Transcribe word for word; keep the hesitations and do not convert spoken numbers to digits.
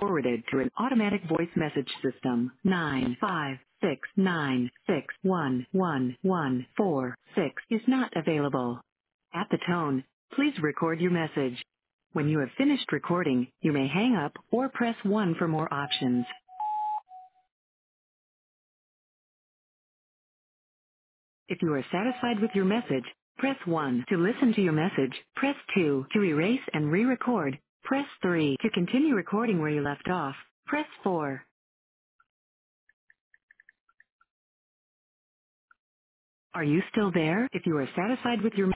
forwarded to an automatic voice message system. nine five six nine six one one one four six is not available. At the tone, please record your message. When you have finished recording, you may hang up or press one for more options. If you are satisfied with your message, press one. To listen to your message, press two. To erase and re-record, press three. To continue recording where you left off, press four. Are you still there? If you are satisfied with your